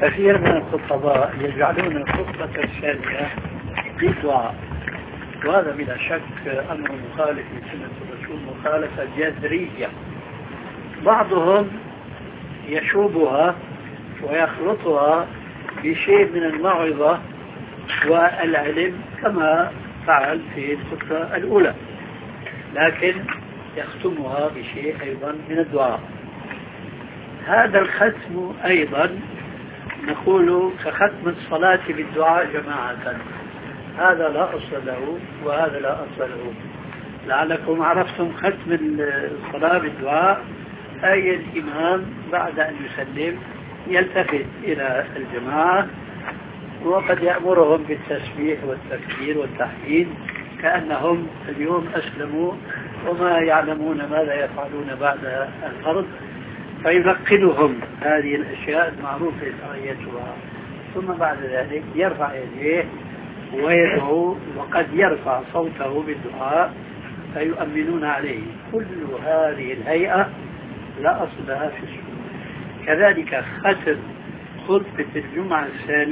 كثير من الخطباء يجعلون الخطبة الثانية بالدعاء، وهذا بلا شك أمر مخالف لسنة الرسول مخالفة جذرية. بعضهم يشوبها ويخلطها بشيء من الموعظة والعلم كما فعل في الخطبة الأولى، لكن يختمها بشيء أيضا من الدعاء. هذا الختم أيضا نقول كختم الصلاة بالدعاء جماعة، هذا لا أصل له وهذا لا أصل له. لعلكم عرفتم ختم الصلاة بالدعاء أي الإمام بعد أن يسلم يلتفت إلى الجماعة وقد يأمرهم بالتسبيح والتكبير والتحميد كأنهم اليوم أسلموا وما يعلمون ماذا يفعلون بعد الفرض، فيذكرهم هذه الأشياء المعروفة شرعيتها، ثم بعد ذلك يرفع يديه ويدعو وقد يرفع صوته بالدعاء فيؤمنون عليه. كل هذه الهيئة لا أصل لها في السنة. كذلك ختم خطبة الجمعة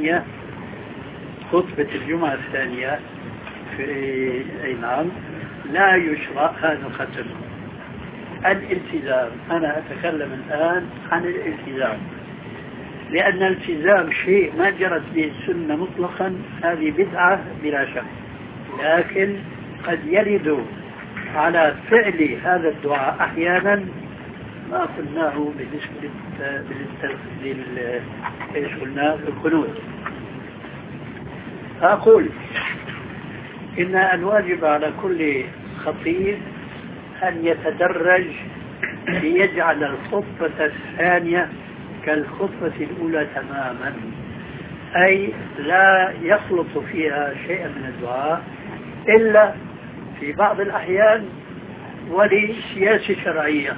الثانية في نعم لا يشرع هذا الختم. الالتزام، أنا أتكلم الآن عن الالتزام، لأن الالتزام شيء ما جرت به السنة مطلقا، هذه بدعة بلا شك، لكن قد يرد على فعل هذا الدعاء أحيانا ما قلناه بالنسبة للقنوت. أقول إن الواجب على كل خطيب أن يتدرج ليجعل الخطبة الثانية كالخطبة الأولى تماما، أي لا يخلط فيها شيئا من الدعاء إلا في بعض الأحيان ولسياسة شرعية،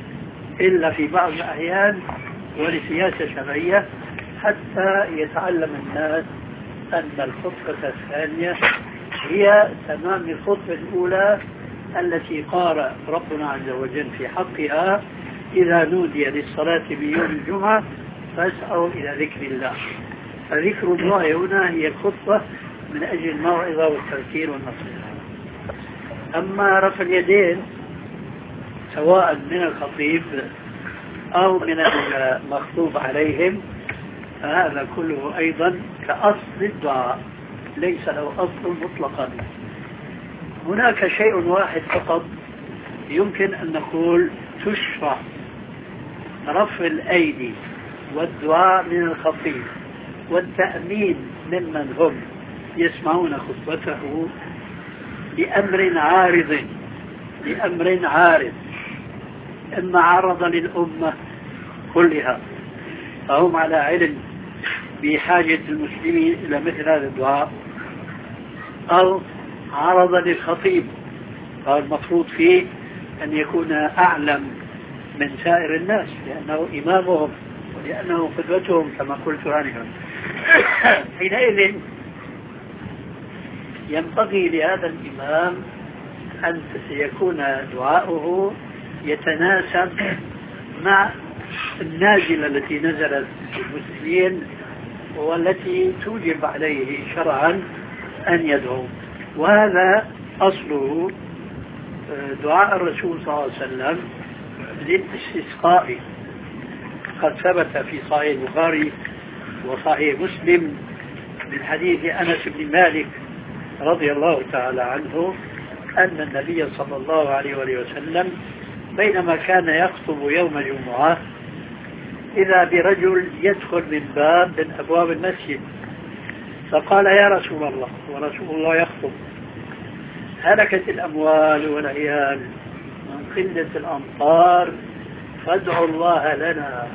حتى يتعلم الناس أن الخطبة الثانية هي تمام الخطبة الأولى التي قال ربنا عز وجل في حقها: إذا نودي للصلاة بيوم الجمعة فاسعوا إلى ذكر الله. فذكر الله هنا هي الخطبة من أجل الموعظة والتذكير والنصيحة. أما رفع اليدين سواء من الخطيب أو من المخطوب عليهم فهذا كله أيضا كأصل الدعاء، ليس له أصل مطلقا. هناك شيء واحد فقط يمكن أن نقول تشرع رفع الأيدي والدعاء من الخطيب والتأمين ممن هم يسمعون خطبته لأمر عارض، إما عرض للأمة كلها فهم على علم بحاجة المسلمين إلى مثل هذا الدعاء، أو عرض للخطيب فالمفروض فيه أن يكون أعلم من سائر الناس لأنه إمامهم ولأنه قدوتهم كما قلت عنهم. حينئذ ينبغي لهذا الإمام أن يكون دعاؤه يتناسب مع النازلة التي نزلت المسلمين والتي توجب عليه شرعا أن يدعو. وهذا أصله دعاء الرسول صلى الله عليه وسلم للاستسقاء، قد ثبت في صحيح البخاري وصحيح مسلم من حديث أنس بن مالك رضي الله تعالى عنه أن النبي صلى الله عليه وسلم بينما كان يخطب يوم الجمعة إذا برجل يدخل من باب من أبواب المسجد، فقال: يا رسول الله، ورسول الله يخطب: هلكت الأموال والعيال من قلة الأمطار فادعوا الله لنا.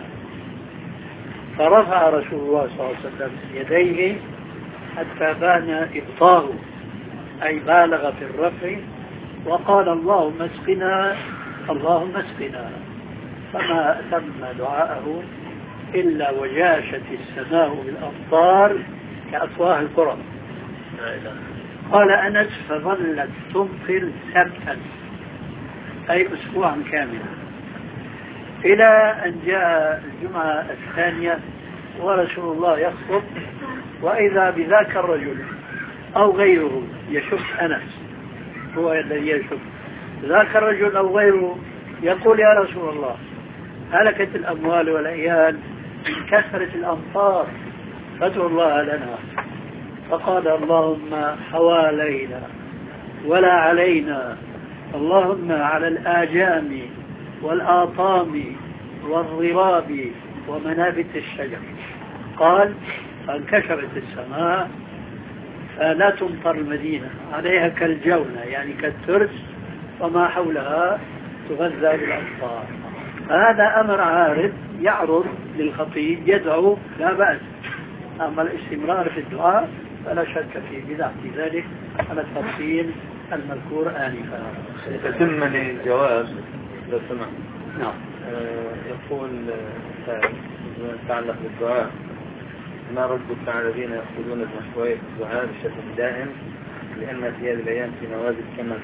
فرفع رسول الله صلى الله عليه وسلم يديه حتى بان إبطاه، أي بالغ في الرفع، وقال: اللهم اسقنا اللهم اسقنا. فما أتم دعاءه إلا وجاشت السماء بالأمطار كأفواه القرى. قال أنس: فظلت تمطر سبتا، أي أسبوعا كاملا، إلى أن جاء الجمعة الثانية ورسول الله يخطب، وإذا بذاك الرجل أو غيره يشك أنس، هو الذي يشك، ذاك الرجل أو غيره يقول يا رسول الله هلكت الأموال والعيال من كثرة الأمطار فادعو الله لنا، فقال اللهم حوالينا ولا علينا، اللهم على الآجام والآطام والضراب ومنابت الشجر. قال فانكشفت السماء فلا تمطر المدينة، عليها كالجونة يعني كالترس وما حولها تغذى بالأمطار. هذا أمر عارض يعرض للخطيب يدعو لا بأس، أما الاستمرار في الدعاء فلا شك في بذات ذلك على التفصيل المذكور آنفا. تتم الجواب لو سمحت. نعم. يقول يتعلق بالدعاء: ما ردك على الذين يأخذون المشروعية في الدعاء بشكل دائم، لأن في هذه الأيام في نوازل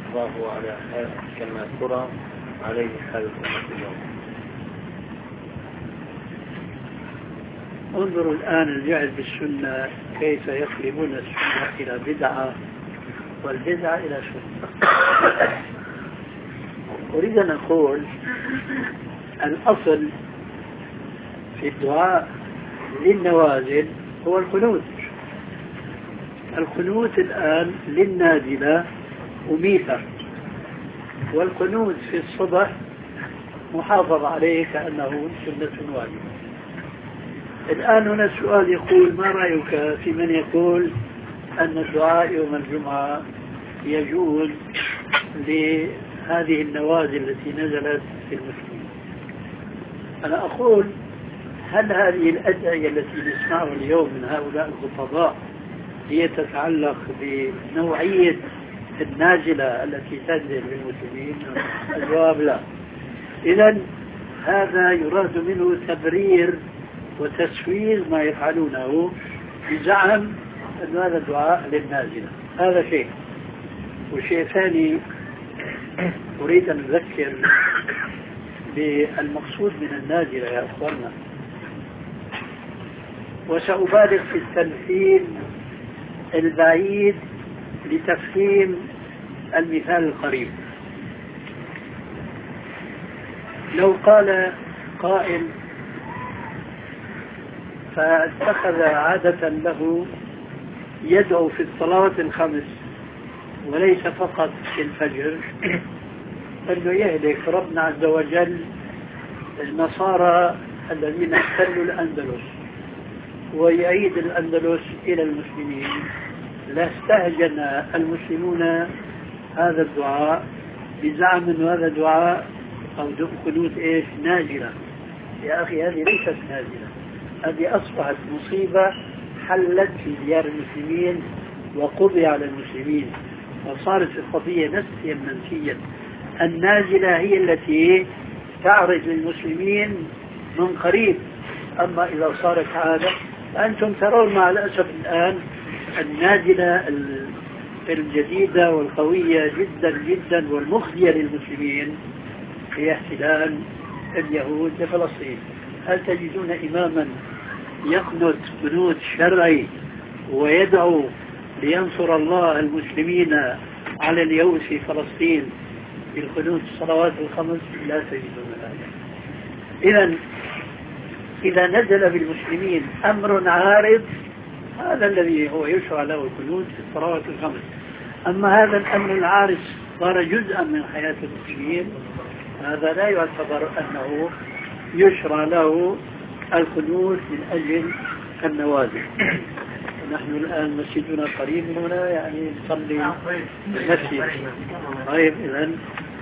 كما ترى عليه حال الأمة اليوم. انظروا الآن الجهل بالسنة كيف يقلبون السنة إلى بدعة والبدعة إلى سنة. أريد أن أقول الأصل في الدعاء للنوازل هو القنوت. القنوت الآن للنازلة أميثة، والقنوت في الصبح محافظ عليه كأنه سنة واجبة. الآن هنا السؤال يقول ما رأيك في من يقول أن الدعاء يوم الجمعة يجوز لهذه النوازل التي نزلت في المسلمين؟ أنا أقول هل هذه الأدعية التي نسمعها اليوم من هؤلاء الخطباء هي تتعلق بنوعية النازلة التي تنزل بالمسلمين؟ الجواب لا. إذن هذا يراد منه تبرير وتسوير ما يفعلونه بزعم أن هذا الدعاء للنازلة. هذا شيء. وشيء ثاني أريد أن أذكر بالمقصود من النازلة يا أخوانا، وسأبالغ في التمثيل البعيد لتفهيم المثال القريب. لو قال قائل فاتخذ عادة له يدعو في الصلوات الخمس وليس فقط في الفجر أنه يهلك ربنا عز وجل النصارى الذين احتلوا الأندلس ويعيد الأندلس إلى المسلمين، لاستهجن المسلمون هذا الدعاء بزعم أن هذا دعاء أو قنوت إيش نازلة. يا أخي هذه ليست نازلة، هذه أصبحت مصيبة حلت في ديار المسلمين وقضي على المسلمين وصارت القضية نسيا منسيا. النازلة هي التي تعرض للمسلمين من قريب، أما إذا صارت عادة فأنتم ترون مع الأسف الآن النازلة الجديدة والقوية جدا جدا والمخزية للمسلمين هي احتلال اليهود لفلسطين. هل تجدون إماما يقنت قنوت شرعي ويدعو لينصر الله المسلمين على اليهود في فلسطين بالقنوت الصلوات الخمس؟ لا تجدون هذا. إذا نزل بالمسلمين أمر عارض هذا الذي هو يشرع له القنوت في الصلوات الخمس. أما هذا الأمر العارض صار جزءا من حياة المسلمين، هذا لا يعتبر أنه يشرع له القنوت من أجل النوازل. نحن الآن مسجدنا قريب من هنا يعني نصلي المسجد. طيب إذن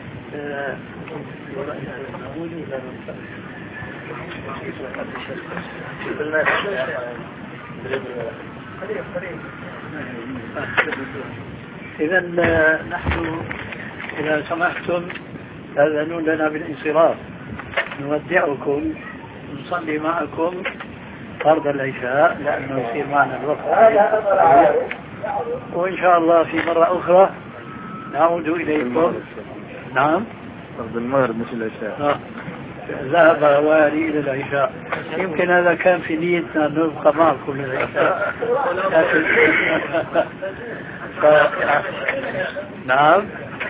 إذن نحن إذا سمحتم تأذنون لنا بالانصراف، نودعكم نصلي معكم فرض العشاء لأنه يصير معنا الوقت، وإن شاء الله في مرة أخرى نعود إليكم. نعم، فرض المغرب مش العشاء. ذهب والي إلى العشاء. يمكن هذا كان في نيتنا أن نبقى معكم للعشاء، لكن نعم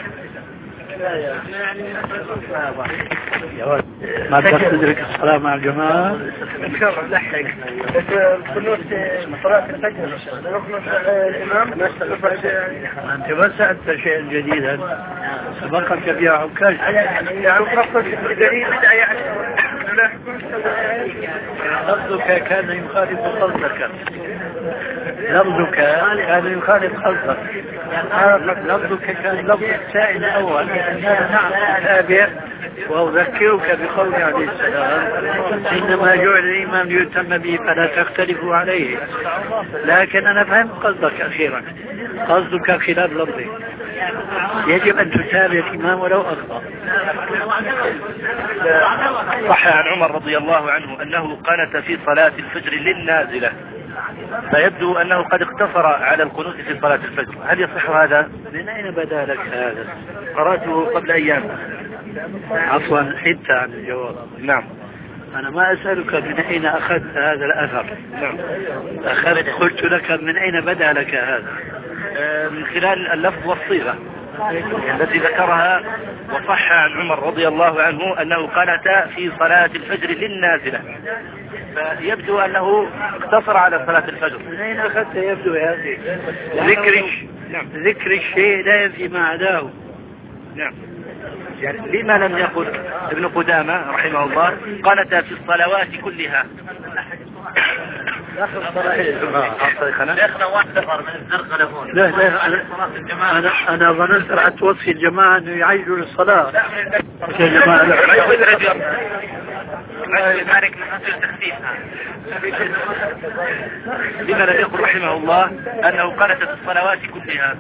ما بدك تدرك الصلاة مع الجماعة؟ إن شاء الله لحق القنوت صلاة الفجر الإمام أنت ما سألت شيئا جديدا سبقك بها عكاش. يعني دليل يعني لفظك كان يخالف قصدك، لفظك كان يخالف قصدك، لفظك كان لفظ السائل الأول تابع. وأذكرك بقول عليه السلام إنما جعل الإمام ليتم به فلا تختلفوا عليه. لكن أنا فهمت قصدك أخيرا، قصدك خلاف لفظه، يجب أن تتابع الإمام ولو أخطأ. صح عن عمر رضي الله عنه أنه قنت في صلاة الفجر للنازلة، فيبدو أنه قد اقتصر على القنوت في صلاة الفجر. هل يصح هذا؟ من أين بدا لك هذا؟ قرأته قبل أيام. عفوا حتى عن الجواب. نعم. أنا ما أسألك من أين أخذت هذا الأثر. نعم. قلت لك من أين بدا لك هذا؟ من خلال اللفظ والصيغة التي ذكرها. وصح عن عمر رضي الله عنه أنه قنت في صلاة الفجر للنازلة، فيبدو أنه اقتصر على صلاة الفجر. من أين أخذت يبدو يا أخي؟ ذكر الشيء لا ينفي ما عداه. نعم. يعني لما لم يقل ابن قدامة رحمه الله قنت في الصلوات كلها؟ أنا ظننت راح توصي الجماعة أنه يعيشوا للصلاة. يا جماعة لما لم يقل رحمه الله أنه قنت في الصلوات كلها؟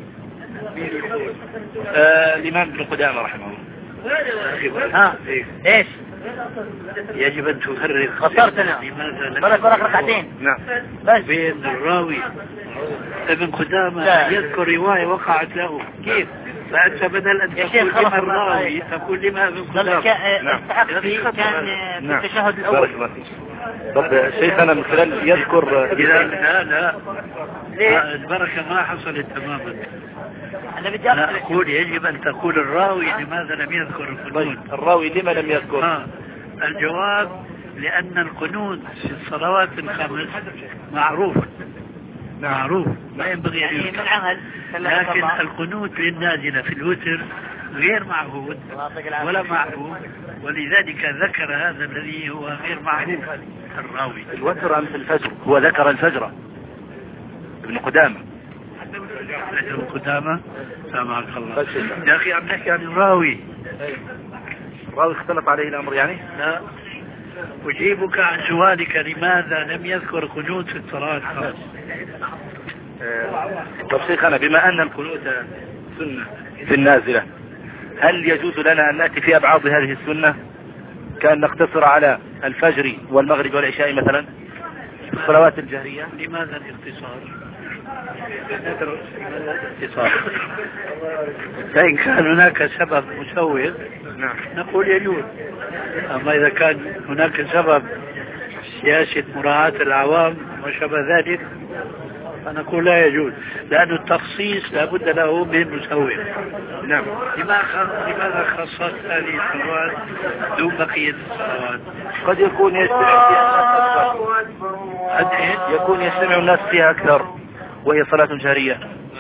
الإمام ابن قدامة رحمه الله. ايش يجب أن تفرق خسرتنا بلك ركعتين. نعم. بس بين الراوي ابن قدامة يذكر رواية وقعت له كيف، فأنت بدل أن تقول لما الراوي تقول لما ابن قدامة. كان في التشهد الأول. طب شيخنا من خلال يذكر لا البركة ما حصلت تماما. أنا أقول يجب أن تقول الراوي لماذا لم يذكر القنوت. الراوي لما لم يذكر؟ الجواب لأن القنوت في الصلوات الخمس معروف ما ينبغي أن يذكر. لكن القنوت للنازلة في الوتر غير معهود ولا معروف، ولذلك ذكر هذا الذي هو غير معروف الراوي. الوتر أم في الفجر؟ هو ذكر الفجر ابن قدامة. ابن قدامة سامحك الله يا أخي، عم نحكي عن الراوي. الراوي اختلف عليه الأمر يعني؟ لا، أجيبك عن سؤالك لماذا لم يذكر قنوت في الصلاة الخمس. طب شيخنا بما أن القنوت سنة في النازلة، هل يجوز لنا أن نأتي في أبعاد هذه السنة كأن نقتصر على الفجر والمغرب والعشاء مثلا في الصلوات الجهرية؟ لماذا الاختصار؟ فإن كان هناك سبب مسوغ نقول يجوز، أما إذا كان هناك سبب سياسة مراعاة العوام وشبه ذلك فنقول لا يجوز، لأن التخصيص لابد له من مسوغ. نعم. لماذا خصصت هذه الصلوات دون بقية الصلوات؟ قد يكون يستمع الناس فيها أكثر وهي صلاة جهرية.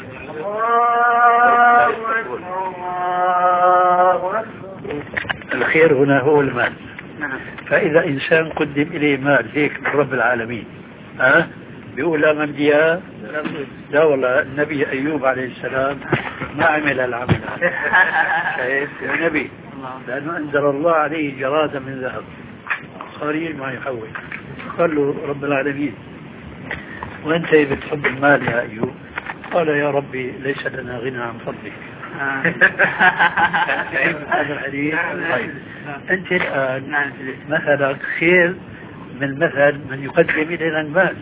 الخير هنا هو المال. فإذا إنسان قدم إليه مال هيك من رب العالمين بيقول لا من ديها، لا والله النبي أيوب عليه السلام ما عمل العمل يا نبي، لأنه أنزل الله عليه جرادة من ذهب صارين ما يحول. قال له رب العالمين وأنت بتحب المال يا أيوب؟ قال يا ربي ليس لنا غنى عن فضلك. هذا الحديث. طيب أنت الآن مثلك خير من مثل من يقدم إلينا المال.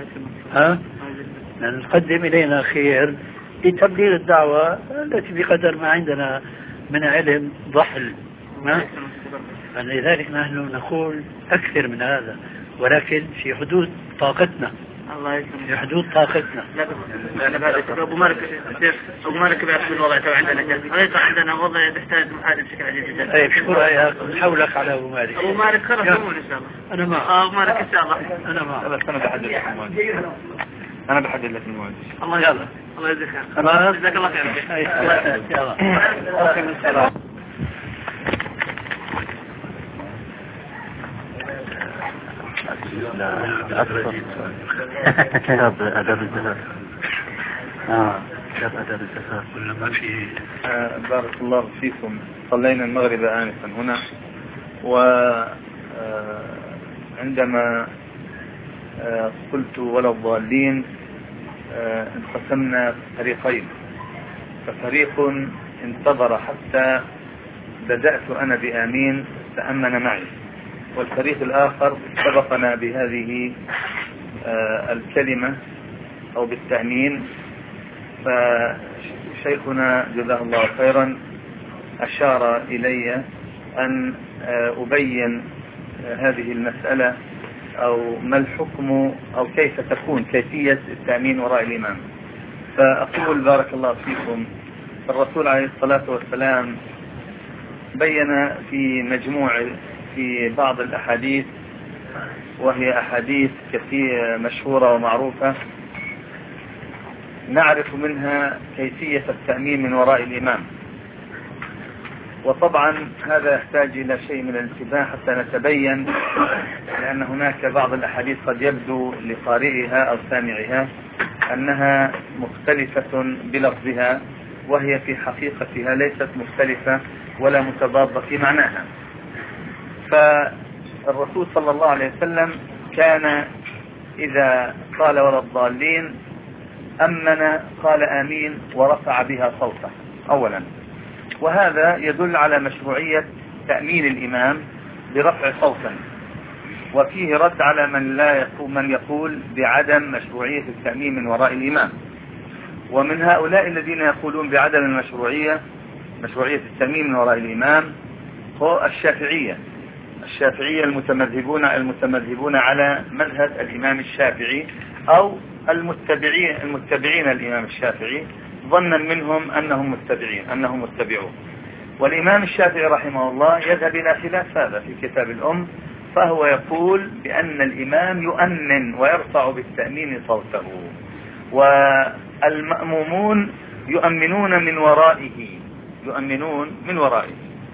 نقدم إلينا خير لتبليغ الدعوة التي بقدر ما عندنا من علم ضحل. فلذلك نحن نقول أكثر من هذا، ولكن في حدود طاقتنا. الله يسلمك. في حدود طاقتنا. لا أبو مالك بيعرف الوضع تبع عندنا ليس عندنا وضع يحتاج محادثة بشكل عديد جدا. طيب شكرا يا حولك على أبو مالك. أبو مالك خلاص إن شاء الله. أنا معه. أبو مالك إن شاء الله. أنا معه. بس أنا بحدد لك المواجهة. أنا بحدد لك المواجهة. الله يلا. الله يجزاك خير. خلاص. جزاك الله خير. يلا. كتاب أداب الزفاف. كتاب أداب الزفاف ولا ما في؟ بارك الله فيكم. صلينا المغرب آنفا هنا، وعندما قلت ولا الضالين انقسمنا فريقين، ففريق انتظر حتى بدأت أنا بآمين تأمن معي، والفريق الآخر سبقنا بهذه الكلمة أو بالتأمين. فشيخنا جزاه الله خيرا أشار إلي أن أبين هذه المسألة أو ما الحكم أو كيف تكون كيفية التأمين وراء الإمام. فأقول بارك الله فيكم، الرسول عليه الصلاة والسلام بين في بعض الأحاديث، وهي أحاديث كثيرة مشهورة ومعروفة، نعرف منها كيفية التأمين من وراء الإمام. وطبعا هذا يحتاج إلى شيء من الانتباه حتى نتبين، لأن هناك بعض الأحاديث قد يبدو لقارئها أو سامعها أنها مختلفة بلفظها، وهي في حقيقتها ليست مختلفة ولا متضادة في معناها. فالرسول صلى الله عليه وسلم كان إذا قال ولا الضالين أمن قال آمين ورفع بها صوته أولا، وهذا يدل على مشروعية تأمين الإمام برفع صوتا، وفيه رد على من يقول بعدم مشروعية التأمين من وراء الإمام. ومن هؤلاء الذين يقولون بعدم مشروعية التأمين من وراء الإمام هو الشافعية المتمذهبون على مذهب الإمام الشافعي، أو المتبعين الإمام الشافعي، ظنا منهم أنهم متبعون. والإمام الشافعي رحمه الله يذهب إلى خلاف هذا في كتاب الأم، فهو يقول بأن الإمام يؤمن ويرفع بالتأمين صوته، والمأمومون يؤمنون من ورائه.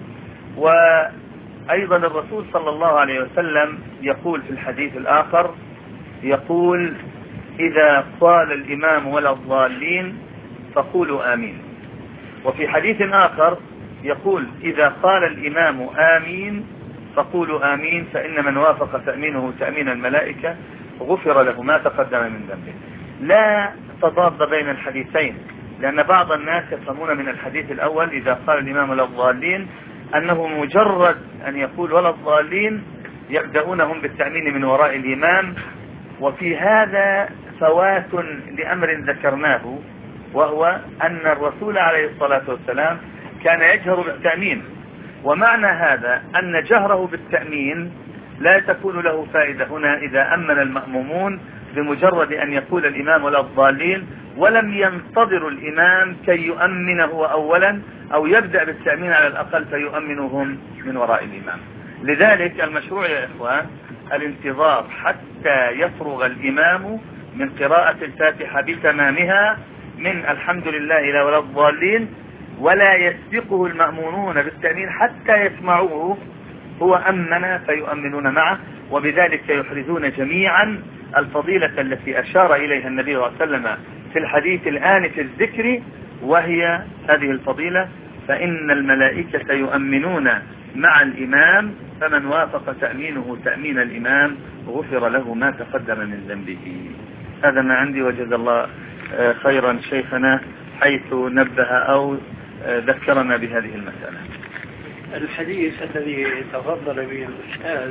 وأيضا الرسول صلى الله عليه وسلم يقول في الحديث الآخر، يقول إذا قال الإمام ولا الضالين فقولوا آمين. وفي حديث آخر يقول إذا قال الإمام آمين فقولوا آمين، فإن من وافق تأمينه تأمين الملائكة غفر له ما تقدم من ذنبه. لا تضاد بين الحديثين، لأن بعض الناس يفهمون من الحديث الأول إذا قال الإمام ولا الضالين أنه مجرد أن يقول ولا الضالين يبدأونهم بالتأمين من وراء الإمام. وفي هذا فوات لأمر ذكرناه، وهو أن الرسول عليه الصلاة والسلام كان يجهر بالتأمين، ومعنى هذا أن جهره بالتأمين لا تكون له فائدة هنا إذا أمن المأمومون بمجرد أن يقول الإمام ولا الضالين، ولم ينتظر الإمام كي يؤمنه أولا أو يبدأ بالتأمين على الأقل فيؤمنهم من وراء الإمام. لذلك المشروع يا إخوان الانتظار حتى يفرغ الإمام من قراءة الفاتحة بتمامها من الحمد لله إلى ولا الضالين، ولا يسبقه المأمونون بالتأمين حتى يسمعوه، هو أمن فيؤمنون معه، وبذلك يحرزون جميعا الفضيلة التي أشار إليها النبي صلى الله عليه وسلم في الحديث الآن في الذكر، وهي هذه الفضيلة: فإن الملائكة يؤمنون مع الإمام، فمن وافق تأمينه تأمين الإمام غفر له ما تقدم من ذنبه. هذا ما عندي، وجزا الله خيرا شيخنا حيث نبه أو ذكرنا بهذه المسألة. الحديث الذي تفضل به الأستاذ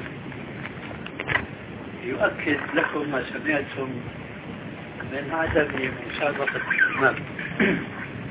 يؤكد لكم ما سمعتم من عدم مسابقة الإمام،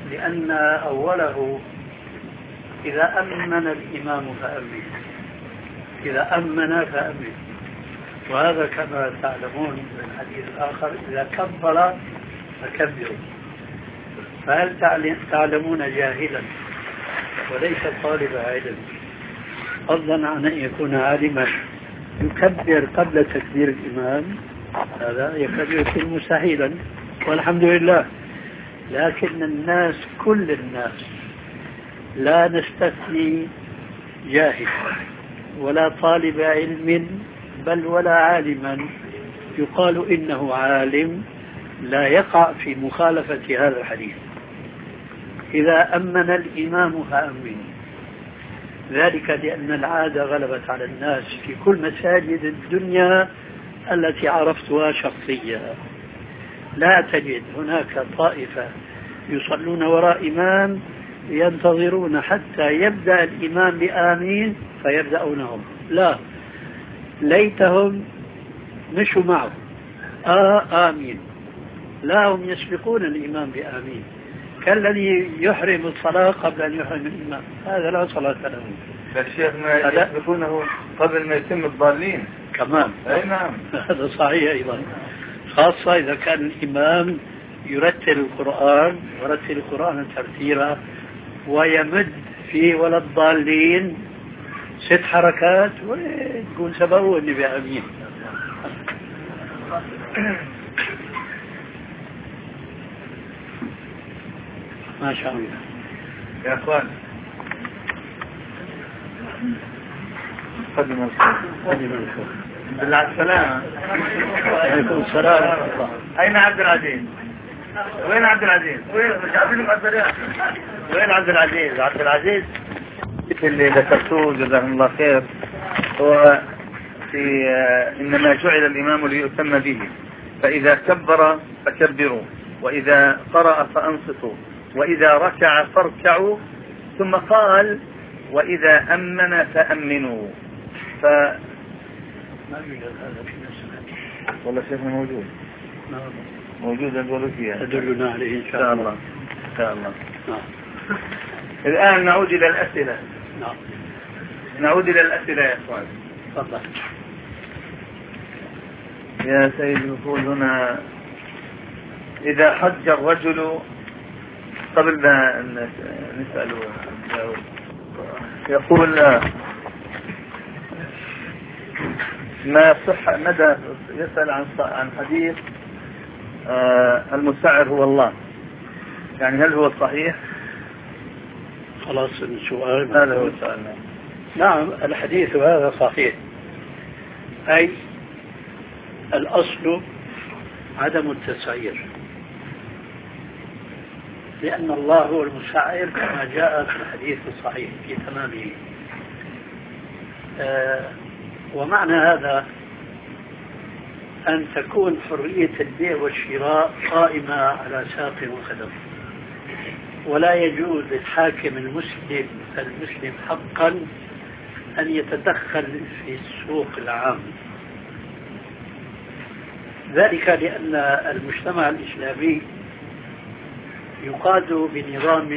لأن أوله إذا أمن الإمام فأمن، إذا أمن فأمن. وهذا كما تعلمون من الحديث الآخر إذا كبر فكبروا. فهل تعلمون جاهلا وليس طالب علم فضلا عن أن يكون عالما يكبر قبل تكبير الإمام؟ هذا يكون مستحيلا والحمد لله. لكن الناس كل الناس لا نستثني جاهل ولا طالب علم بل ولا عالما يقال إنه عالم لا يقع في مخالفة هذا الحديث. إذا أمن الإمام فأمنوا، ذلك لأن العادة غلبت على الناس في كل مساجد الدنيا التي عرفتها شخصيا. لا تجد هناك طائفة يصلون وراء إمام ينتظرون حتى يبدأ الإمام بآمين فيبدأونهم، لا، ليتهم مشوا معه آمين، لا، هم يسبقون الإمام بآمين كالذي يحرم الصلاة قبل أن يحرم الإمام. هذا لا صلاة له. الشيخ ما يسبقونه قبل ما يتم الضالين كمان. أي نعم، هذا صحيح أيضا، خاصة إذا كان الإمام يرتل القرآن ترتيلا ويمد فيه ولا الضالين 6 حركات وتقول سبقوا النبي آمين. ما شاء الله يا أخوان. قدم الخير بالله على السلامة. عليكم السلام. أين عبد العزيز؟ وين عبد العزيز؟ وين عبد العزيز؟ عبد العزيز اللي ذكرتوه جزاهم الله خير هو في إنما جعل الإمام ليؤتم به، فإذا كبر فكبروا، وإذا قرأ فأنصتوا، وإذا ركع فاركعوا، ثم قال وإذا أمن فأمنوا. ما يوجد هذا في نفسنا. والله شيخنا موجود. موجود أقول فيها. أدلنا عليه إن شاء الله. إن شاء الله. الآن نعود إلى الأسئلة. نعود إلى الأسئلة يا أخوان. تفضل. يا سيد يقول هنا إذا حج الرجل قبل ما نسأله يقول ما صح مدى يسأل عن حديث المسعر هو الله، يعني هل هو صحيح؟ خلاص السؤال هذا هو السؤال. نعم الحديث هذا صحيح، أي الأصل عدم التسعير، لأن الله هو المسعر كما جاء في الحديث الصحيح في تمامه. ومعنى هذا أن تكون حرية البيع والشراء قائمة على ساق وخدم، ولا يجوز للحاكم المسلم حقا أن يتدخل في السوق العام، ذلك لأن المجتمع الإسلامي يقاد بنظام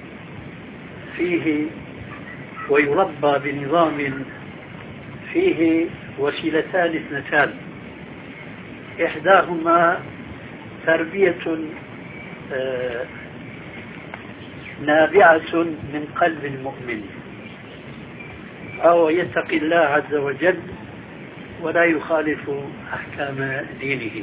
فيه ويربى بنظام فيه وسيلتان اثنتان، إحداهما تربية نابعة من قلب المؤمن، أو يتقي الله عز وجل ولا يخالف أحكام دينه،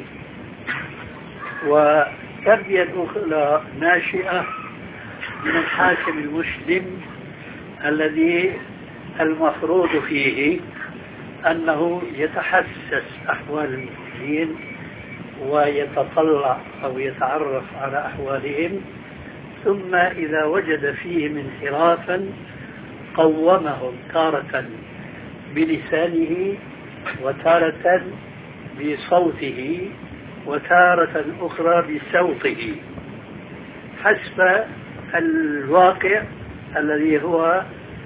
وتربية أخرى ناشئة من الحاكم المسلم الذي المفروض فيه أنه يتحسس أحوال المسلمين ويتطلع أو يتعرف على أحوالهم، ثم إذا وجد فيهم انحرافا قومهم تارة بلسانه وتارة بصوته وتارة أخرى بسوطه حسب الواقع الذي هو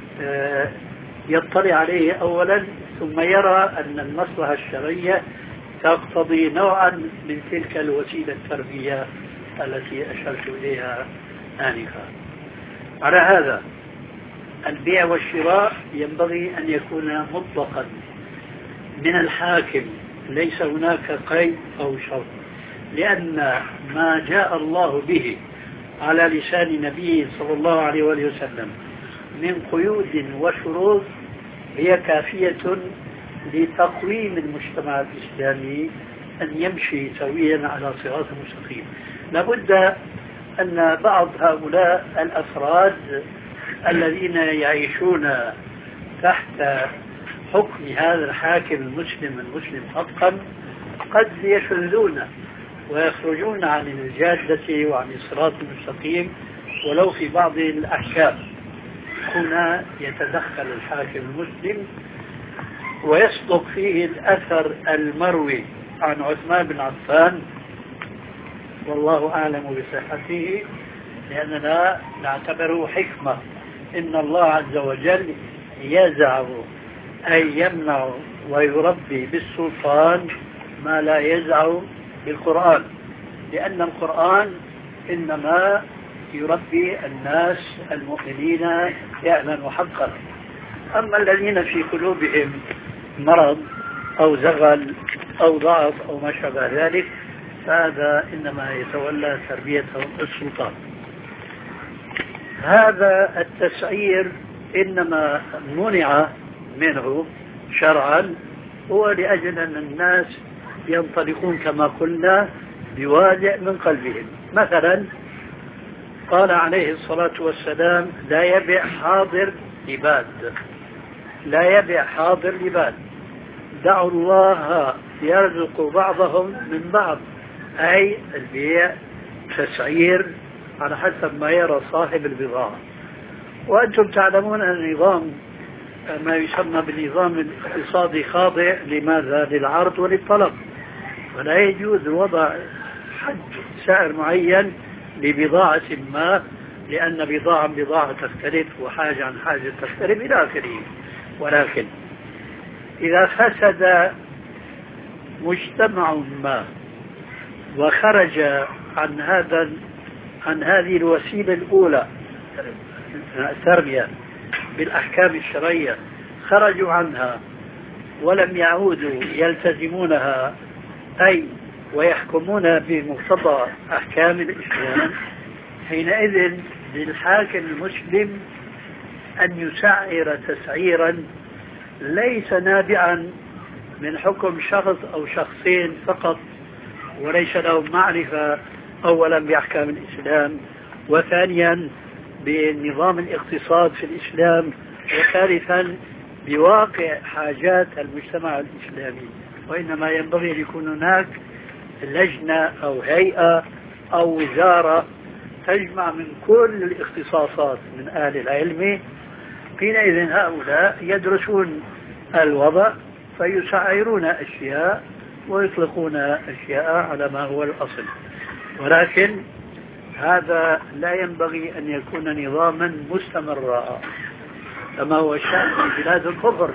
يطلع عليه أولا، ثم يرى أن المصلحة الشرعية تقتضي نوعا من تلك الوسيلة التربية التي أشرت إليها آنفا. على هذا البيع والشراء ينبغي أن يكون مطلقا من الحاكم، ليس هناك قيد أو شرط، لأن ما جاء الله به على لسان نبيه صلى الله عليه وسلم من قيود وشروط هي كافية لتقويم المجتمع الإسلامي أن يمشي سويا على صراط مستقيم. لابد أن بعض هؤلاء الأفراد الذين يعيشون تحت حكم هذا الحاكم المسلم حقا قد يشذون ويخرجون عن الجادة وعن الصراط المستقيم ولو في بعض الأحكام. هنا يتدخل الحاكم المسلم ويصدق فيه الأثر المروي عن عثمان بن عفان، والله أعلم بصحته، لأننا نعتبره حكمة. إن الله عز وجل يزع أي يمنع ويربي بالسلطان ما لا يزع بالقرآن، لأن القرآن إنما يربي الناس المؤمنين فعلا وحقا. أما الذين في قلوبهم مرض أو زغل أو ضعف أو ما شابه ذلك فهذا إنما يتولى تربيتهم السلطان. هذا التسعير إنما منع منه شرعا هو لأجل أن الناس ينطلقون كما قلنا بوادع من قلبهم. مثلا قال عليه الصلاة والسلام: لا يبيع حاضر لباد، لا يبيع حاضر لباد، دعوا الله يرزق بعضهم من بعض، أي البيع تسعير على حسب ما يرى صاحب البضاعة. وأنتم تعلمون أن النظام ما يسمى بالنظام الاقتصادي خاضع لماذا؟ للعرض وللطلب، ولا يجوز وضع حد سعر معين لبضاعة ما، لأن بضاعة تختلف وحاجة عن حاجة تختلف إلى آخره. ولكن إذا فسد مجتمع ما وخرج عن هذه الوسيلة الأولى التربية بالأحكام الشرعية، خرجوا عنها ولم يعودوا يلتزمونها أي ويحكمون بمقتضى أحكام الإسلام، حينئذ للحاكم المسلم أن يسعر تسعيرا ليس نابعا من حكم شخص أو شخصين فقط، وليس لهم معرفة أولا بأحكام الإسلام، وثانيا بنظام الاقتصاد في الإسلام، وثالثا بواقع حاجات المجتمع الإسلامي. وإنما ينبغي أن يكون هناك لجنة أو هيئة أو وزارة تجمع من كل الاختصاصات من أهل العلم. حينئذ هؤلاء يدرسون الوضع فيسعرون أشياء ويطلقون أشياء على ما هو الأصل. ولكن هذا لا ينبغي أن يكون نظاما مستمرا كما هو الشأن في بلاد الكفر،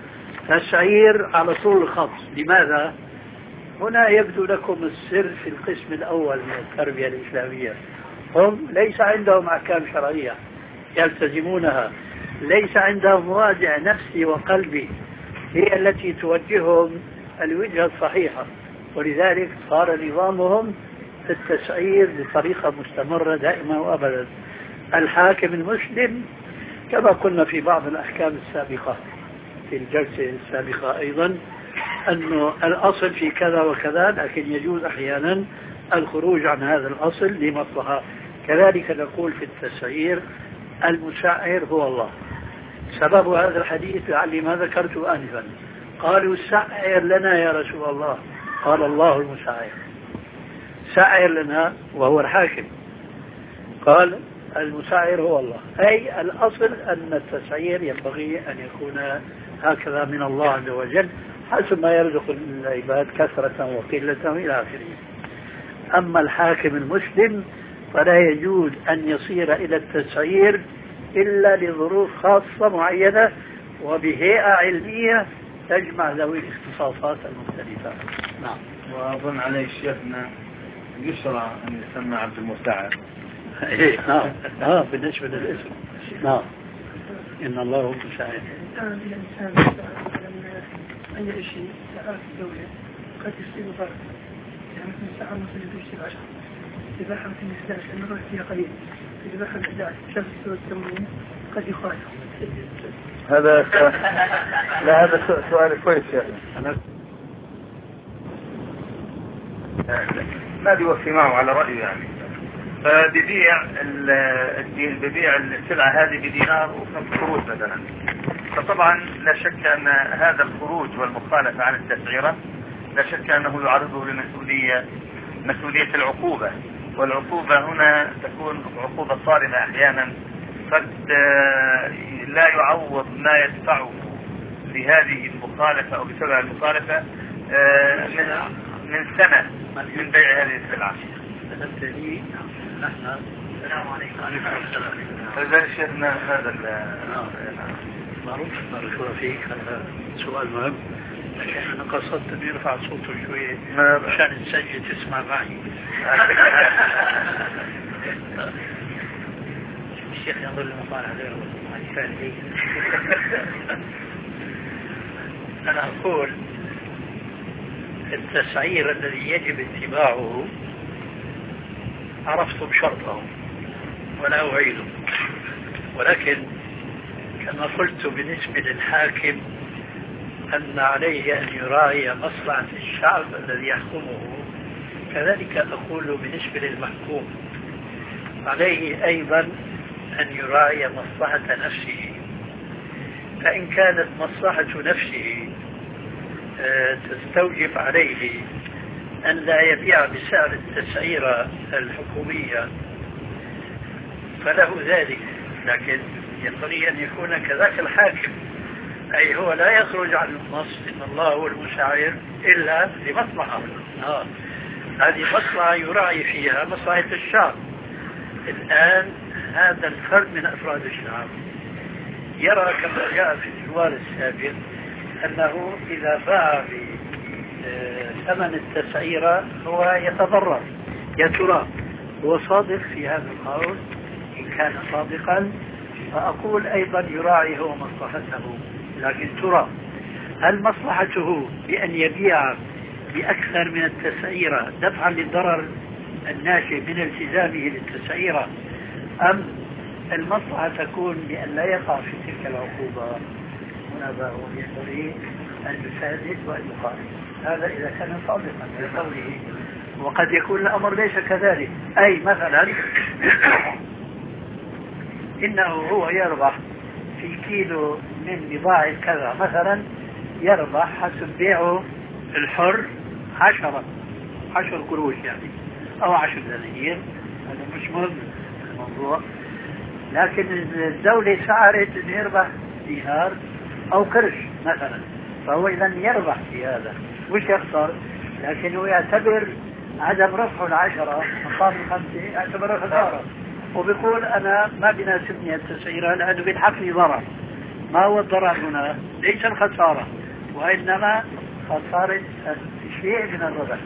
تسعير على طول الخط. لماذا؟ هنا يبدو لكم السر في القسم الأول من التربية الإسلامية. هم ليس عندهم أحكام شرعية يلتزمونها، ليس عندهم وادع نفسي وقلبي هي التي توجههم الوجهة الصحيحة، ولذلك صار نظامهم في التسعير بطريقة مستمرة دائما وأبدا. الحاكم المسلم كما قلنا في بعض الأحكام السابقة في الجلسة السابقة أيضا أنه الأصل في كذا وكذا، لكن يجوز أحيانا الخروج عن هذا الأصل لمصلحة. كذلك نقول في التسعير المسعر هو الله. سبب هذا الحديث لعلي ما ذكرته آنفا، قالوا سعر لنا يا رسول الله، قال الله المسعر، سعر لنا وهو الحاكم، قال المسعر هو الله. أي الأصل أن التسعير ينبغي أن يكون هكذا من الله عز وجل حسب ما يرزق العباد كثرة وقلة إلى آخره. أما الحاكم المسلم فلا يجوز أن يصير إلى التسعير إلا لظروف خاصة معينة وبهيئة علمية تجمع ذوي الاختصاصات المختلفة. نعم. وأظن عليه شيخنا يشرع أن يسمى عبد المساعد. نعم. بالنسبة للاسم نعم إن الله مساعد. الآن الإنسان أي شيء ساعات الدولة قد يصير ضرر، يعني مثل ساعة مثلا يصير 10 إذا حمت 11 لأنه الوقت فيها قليل، إذا حمت 11 شمس والتموين قد يخالف. هذا لا هذا سؤال كويس يعني. ما بيوفي معه على رأيه يعني. فبيبيع السلعة هذه بدينار وفي خروج مثلا. فطبعا لا شك أن هذا الخروج والمخالفة عن التسعيرة لا شك أنه يعرضه مسؤولية العقوبة، والعقوبة هنا تكون عقوبة صارمة أحيانا قد لا يعوض ما يدفعه بهذه المخالفة أو بسبب المخالفة من سنة من بيع هذه السلعة. السلام عليكم. فإذا شيخنا هذا معروف فيك هذا سؤال مهم، لكن أنا قصدت أن يرفع صوته شوية عشان نسجل تسمع معي. الشيخ ينظر لمصالح غيره أنا أقول التسعير الذي يجب اتباعه عرفتم شرطه ولا أعيده، ولكن كما قلت بالنسبة للحاكم أن عليه أن يراعي مصلحة الشعب الذي يحكمه، كذلك أقول بالنسبة للمحكوم عليه أيضا أن يراعي مصلحة نفسه. فإن كانت مصلحة نفسه تستوجب عليه أن لا يبيع بسعر التسعيرة الحكومية فله ذلك، لكن ينبغي أن يكون كذاك الحاكم، أي هو لا يخرج عن النص إن الله هو المسعر إلا لمصلحة. هذه مصلحة يراعي فيها مصلحة الشعب. الآن هذا الفرد من أفراد الشعب يرى كما جاء في الجوال السابق أنه إذا باع بثمن التسعيرة هو يتضرر. يا ترى هو صادق في هذا القول؟ إن كان صادقا فأقول أيضا يراعي هو مصلحته، لكن ترى هل مصلحته بأن يبيع بأكثر من التسعيرة دفعا للضرر الناشئ من التزامه للتسعيرة، أم المصلحة تكون بأن لا يقع في تلك العقوبة؟ هنا ينبغي أن يسادد وأن يقارن. هذا إذا كان صادقا في قوله، وقد يكون الأمر ليس كذلك. أي مثلا إنه هو يربح في كيلو من بضاعة كذا مثلا، يربح حسب بيعه الحر 10 قروش يعني أو 10 دنانير، هذا مش مهم الموضوع. لكن الدولة سعرت أن يربح دينار أو قرش مثلا، فهو إذا يربح في هذا مش يخسر، لكنه يعتبر عدم رفعه 10 مقام 5 يعتبره خسارة، وبيقول أنا ما بيناسبني التسعيرة لأنه بيلحقني ضرر. ما هو الضرر هنا؟ ليس الخسارة، وإنما خسارة شيء من الربح.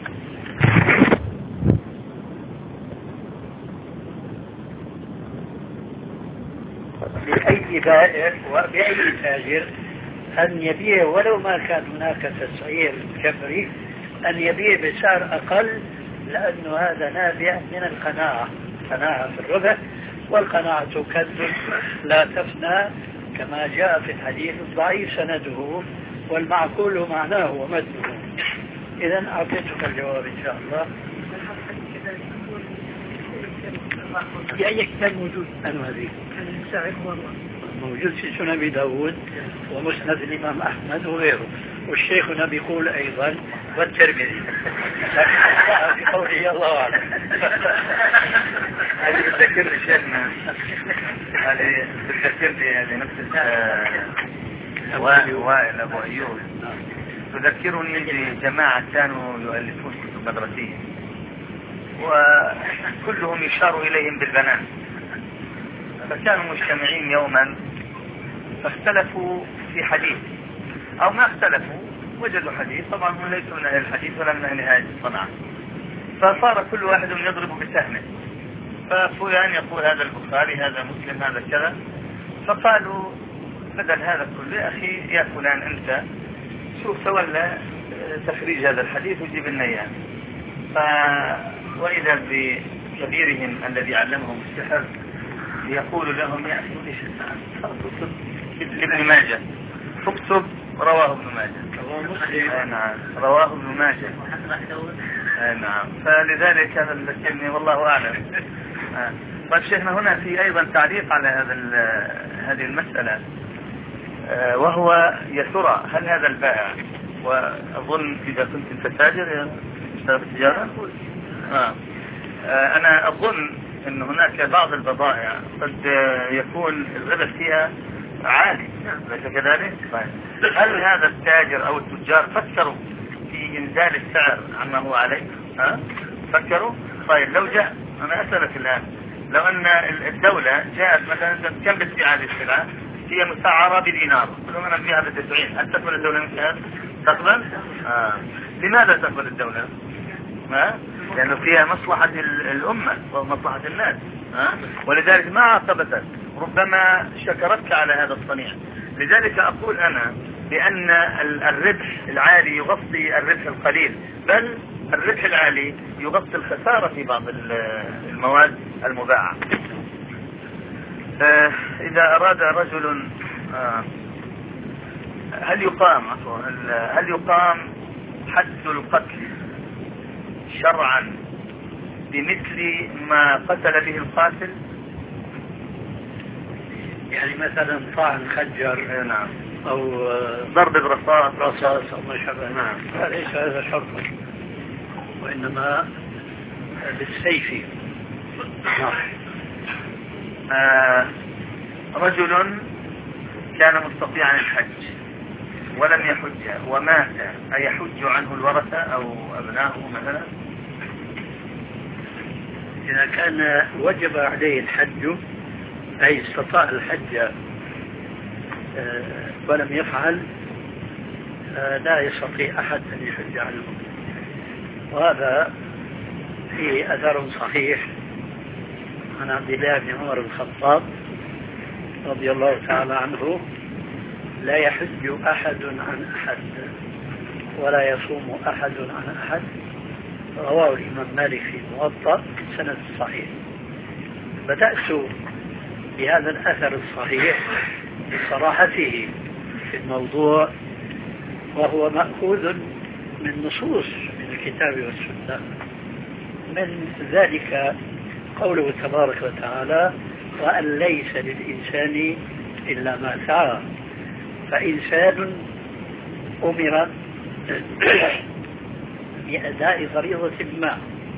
بأي بائع وبأي تاجر أن يبيع ولو ما كان هناك تسعير كفري، أن يبيع بسعر أقل، لأنه هذا نابع من القناعة، قناعة في الربح، والقناعة كنز لا تفنى كما جاء في الحديث الضعيف سنده والمعقول معناه ومتنه. إذن أعطيتك الجواب إن شاء الله. بأي كتاب موجود؟ أنا هذه موجود في سنن أبي داود ومسند الإمام أحمد وغيره، والشيخنا بيقول أيضا والترمذي، في قوله الله أعلم. هذه بتذكرني شيخنا، هذه بتذكرني هذه نفس وائل أبو أيوب، تذكرني بجماعة كانوا يؤلفون كتب مدرسية وكلهم يشار إليهم بالبنان، فكانوا مجتمعين يوما فاختلفوا في حديث أو ما اختلفوا، وجدوا حديث، طبعا هم ليسوا من أهل الحديث ولا من أهل هذه الصنعة، فصار كل واحد يضرب بسهمه، ففلان يقول هذا البخاري هذا مسلم هذا كذا، فقالوا بدل هذا كله يا أخي يا فلان أنت شوف تولى تخريج هذا الحديث وجيب لنا إياه. وإذا بكبيرهم الذي علمهم السحر يقول لهم يا أخي ليش ابن ماجه اكتب رواه ابن ماجه. نعم رواه ابن ماجه. نعم فلذلك هذا الكلمة والله أعلم. طيب شيخنا هنا في أيضا تعليق على هذه المسألة، وهو يا ترى هل هذا البائع، وأظن إذا كنت أنت تاجر يا أستاذ التجارة أنا أظن أن هناك بعض البضائع قد يكون الربح فيها عالي، ليس كذلك؟ هل هذا التاجر أو التجار فكروا في إنزال السعر عما هو عليه؟ فكروا؟ طيب لو جاء، أنا أسألك الآن، لو أن الدولة جاءت مثلا كم بتبيع هذه السلعة؟ هي مسعرة بدينار، كلهم أنا أبيعها ب90، هل تقبل الدولة مثل هذا؟ تقبل؟ لماذا تقبل الدولة؟ لأنه فيها مصلحة الأمة ومصلحة الناس، ولذلك ما عاقبتك، ربما شكرتك على هذا الصنيع. لذلك أقول أنا بأن الربح العالي يغطي الربح القليل، بل الربح العالي يغطي الخسارة في بعض المواد المباعة. إذا أراد رجل هل يقام حد القتل شرعا بمثل ما قتل به القاتل؟ يعني مثلا طعن خنجر نعم، أو ضرب برصاص أو ما شابه. نعم ليس هذا شرطا، وإنما بالسيف. رجل كان مستطيعا الحج ولم يحج ومات، أيحج عنه الورثة أو أبناؤه مثلا؟ إذا كان وجب عليه الحج أي استطاع الحج ولم يفعل لا يستطيع أحد أن يحج عنه. وهذا في أثر صحيح عن عبد الله بن عمر الخطاب رضي الله تعالى عنه: لا يحج أحد عن أحد ولا يصوم أحد عن أحد. رواه الإمام مالك في الموطأ سند صحيح. بدأت بهذا الأثر الصحيح بصراحته في الموضوع، وهو مأخوذ من نصوص من الكتاب والسنة. من ذلك قوله تبارك وتعالى: وأن ليس للإنسان إلا ما سعى. فإنسان أمر بأداء فريضة ما،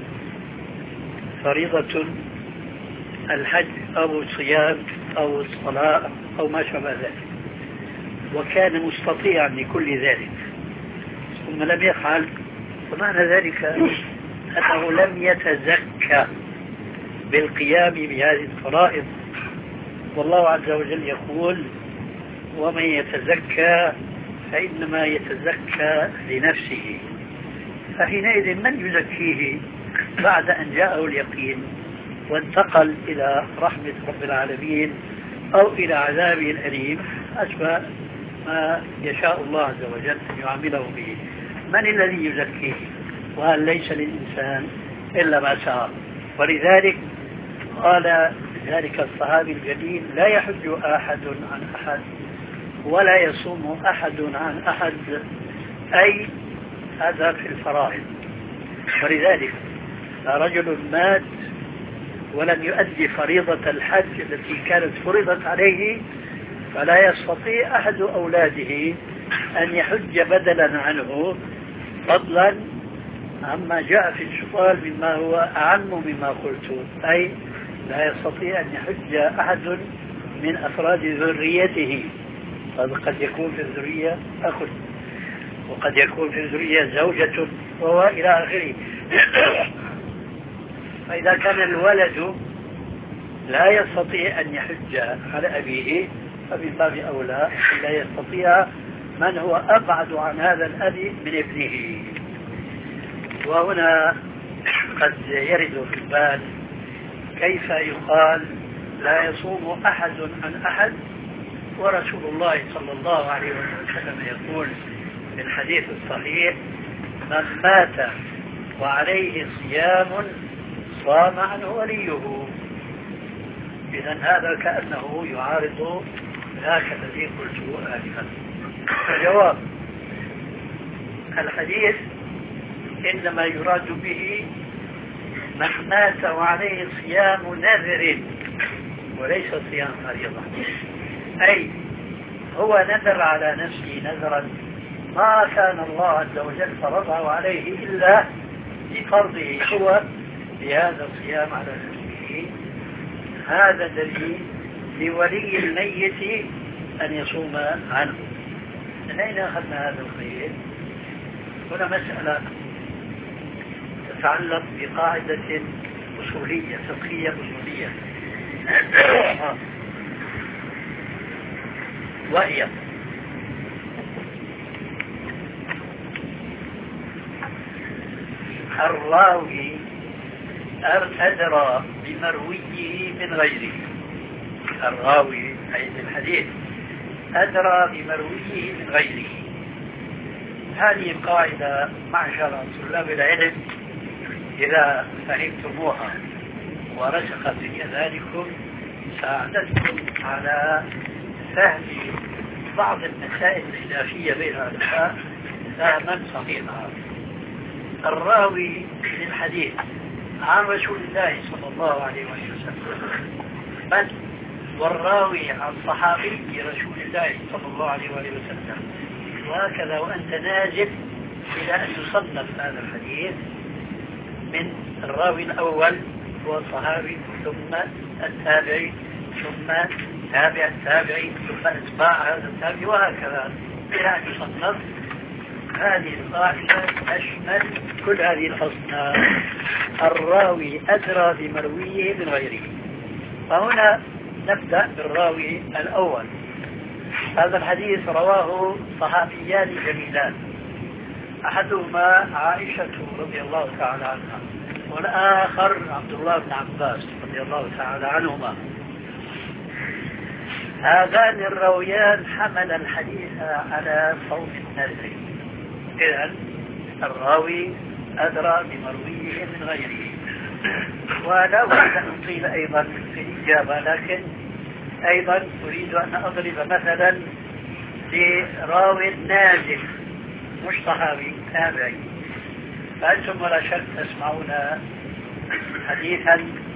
فريضة الحج أو الصيام أو الصلاة أو ما شابه ذلك، وكان مستطيعا لكل ذلك ثم لم يفعل، ومعنى ذلك أنه لم يتزكى بالقيام بهذه الفرائض. والله عز وجل يقول: ومن يتزكى فإنما يتزكى لنفسه. فحينئذ من يزكيه بعد أن جاءه اليقين وانتقل إلى رحمة رب العالمين أو إلى عذابه الأليم حسب ما يشاء الله عز وجل أن يعامله به؟ من الذي يزكيه؟ وهل ليس للإنسان إلا ما سعى. ولذلك قال ذلك الصحابي الجليل: لا يحج أحد عن أحد ولا يصوم أحد عن أحد، أي هذا في الفرائض. ولذلك رجل مات ولم يؤدي فريضة الحج التي كانت فرضت عليه، فلا يستطيع أحد أولاده أن يحج بدلا عنه، فضلا عما جاء في السؤال مما هو أعم مما قلت، أي لا يستطيع أن يحج أحد من أفراد ذريته. قد يكون في الذرية أخ، وقد يكون في الذرية زوجة، وهو إلى آخره. فإذا كان الولد لا يستطيع أن يحج على أبيه، فمن باب أولى لا يستطيع من هو أبعد عن هذا الأب من ابنه. وهنا قد يرد في البال: كيف يقال لا يصوم أحد عن أحد ورسول الله صلى الله عليه وسلم يقول في الحديث الصحيح: من مات وعليه صيام صام عنه وليه. إذن هذا كأنه يعارض ذاك الذي قلته آنفا. الجواب: الحديث إنما يراد به من مات وعليه صيام نذر وليس صيام فريضة، أي هو نذر على نفسه نذرا ما كان الله عز وجل فرضه عليه إلا بفرضه هو بهذا الصيام على نفسه. هذا دليل لولي الميت أن يصوم عنه. من أين أخذنا هذا الخير؟ هنا مسألة تتعلق بقاعدة أصولية فقهية أصولية، وهي الراوي أدرى بمرويه من غيره. الراوي أي الحديث أدرى بمرويه من غيره. هذه القاعدة معشر طلاب العلم إذا فهمتموها ورسخت في ذلكم ساعدتكم على فهم بعض المسائل الخلافية بين العلماء فهما صحيحا. الراوي للحديث عن رسول الله صلى الله عليه وسلم، بل والراوي عن صحابي رسول الله صلى الله عليه وسلم، وهكذا وأنت نازل إلى أن يصنف هذا الحديث من الراوي الأول هو الصحابي، ثم التابعي، ثم تابع التابعي، ثم أتباع هذا التابعي، وهكذا إلى أن يصنف. هذه القاعدة تشمل كل هذه الأصناف. الراوي أدرى بمرويه من غيره. فهنا نبدأ بالراوي الأول. هذا الحديث رواه صحابيان جليلان، أحدهما عائشة رضي الله تعالى عنها، والآخر عبد الله بن عباس رضي الله تعالى عنهما. هذان الراويان حمل الحديث على صوت النذر. إذن الراوي أدرى بمرويه من غيره. ولا أريد أن أطيل أيضا في الإجابة، لكن أيضا أريد أن أضرب مثلا لراوي نازل مش صحابي تابعي. فأنتم ولا شك تسمعون حديثا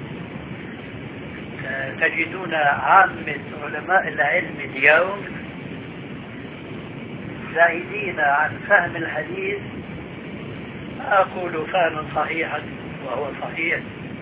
تجدون عامة علماء العلم اليوم زاهدين عن فهم الحديث. أقول فهما صحيحا وهو صحيح،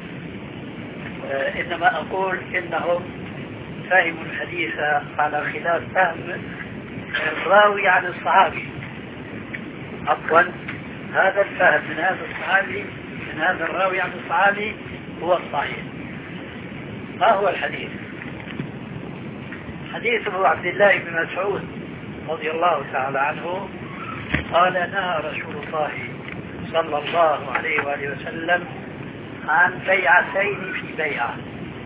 إنما أقول إنهم فهموا الحديث على خلاف فهم الراوي عن الصحابي. عفوا، هذا الفهم من هذا الصحابي من هذا الراوي عن الصحابي هو الصحيح. ما هو الحديث؟ حديث أبو عبد الله بن مسعود رضي الله تعالى عنه قال: نهى رسول الله صلى الله عليه وآله وسلم عن بيعتين في بيعة.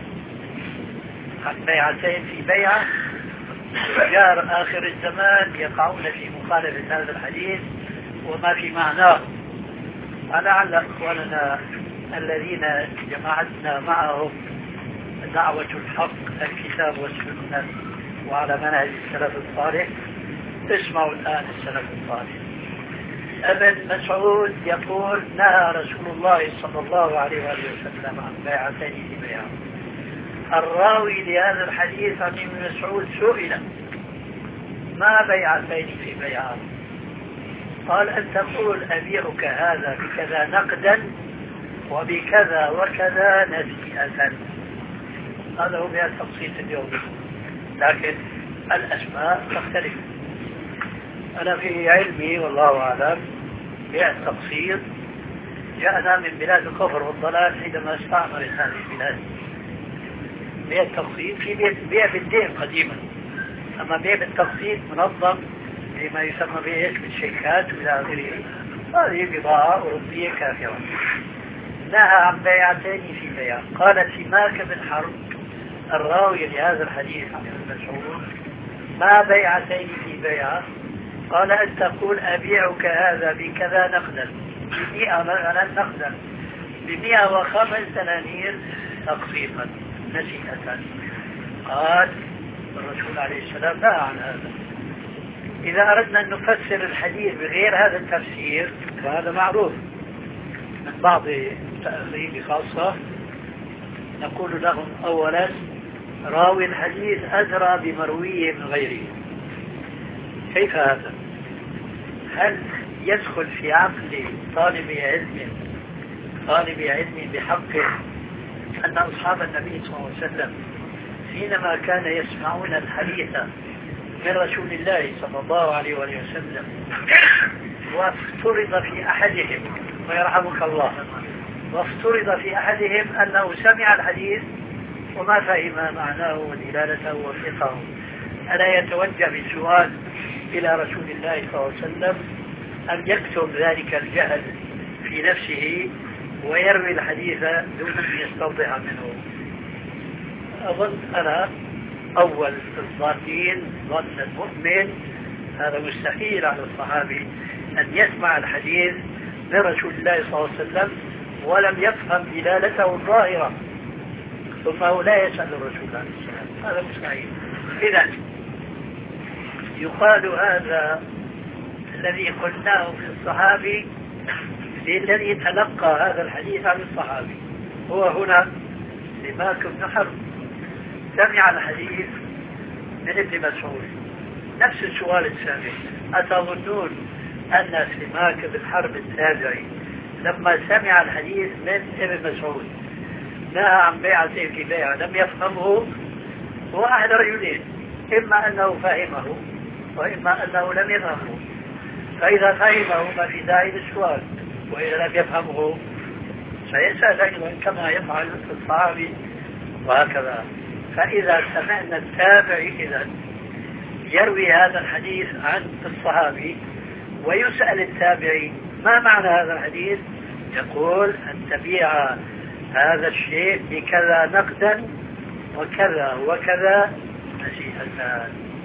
عن بيعتين في بيعة. رجال آخر الزمان يقعون في مخالفة هذا الحديث وما في معناه. ولعل أخواننا الذين جمعتنا معهم دعوة الحق الكتاب والسنة وعلى منهج السلف الصالح اسمعوا الآن السلف الصالح. ابن مسعود يقول: نهى رسول الله صلى الله عليه وسلم عن بيعتين في بيعة. الراوي لهذا الحديث عن ابن مسعود سئل: ما بيعتين في بيعة؟ قال: أن تقول أبيعك هذا بكذا نقدا وبكذا وكذا نسيئة. هذا هو بها التبسيط اليوم، لكن الأسماء تختلف. أنا في علمي والله أعلم بها التبسيط جاءنا من بلاد الكفر والضلال حينما استعمرت هذه البلاد. بها التبسيط في بيع بالدين قديما، أما بيع بالتبسيط منظم لما يسمى به اسم الشيكات وإلى آخره. هذه بضاعة أوروبية كافرة. نهى عن بيعتين في بيع. قال سماك بن حرب الراوي لهذا الحديث عن ابن مسعود: ما بيعتين في بيعة؟ قال أن تقول أبيعك هذا بكذا نقدا، ب100 مثلا نقدا، ب105 دنانير تقسيطا نسيئة. قال الرسول عليه السلام نهى عن هذا. إذا أردنا أن نفسر الحديث بغير هذا التفسير فهذا معروف من بعض التأخير خاصة، نقول لهم أولا راوي الحديث أدرى بمرويه من غيره. كيف هذا؟ هل يدخل في عقل طالب علم بحقه أن أصحاب النبي صلى الله عليه وسلم حينما كان يسمعون الحديث من رسول الله صلى الله عليه وسلم وافترض في أحدهم، ويرحمك الله، وافترض في أحدهم أنه سمع الحديث وما فهم معناه ودلالته وفقه، ألا يتوجه بالسؤال إلى رسول الله صلى الله عليه وسلم أن يكتب ذلك الجهل في نفسه ويروي الحديث دون أن يستوضح منه؟ أظن أنا أول الظانين ظن المؤمن هذا مستحيل على الصحابي أن يسمع الحديث من رسول الله صلى الله عليه وسلم ولم يفهم دلالته الظاهرة ثم هو لا يسأل الرسول عليه السلام، هذا مستحيل. إذا يقال هذا الذي قلناه في الصحابي الذي تلقى هذا الحديث عن الصحابي هو هنا سماك بن حرب سمع الحديث من ابن مسعود. نفس السؤال السابق، أتظنون أن سماك بن حرب التابعي لما سمع الحديث من ابن مسعود نهى عن بيعته في بيعة لم يفهمه؟ هو أحد رجلين، إما أنه فهمه وإما أنه لم يفهمه. فإذا فهمه ما في داعي للسؤال، وإذا لم يفهمه سيسأل أيضا كما يفعل الصحابي وهكذا. فإذا سمعنا التابعي إذا يروي هذا الحديث عن الصحابي ويسأل التابعي ما معنى هذا الحديث، يقول أن تبيع هذا الشيء بكذا نقدا وكذا وكذا نسيئة.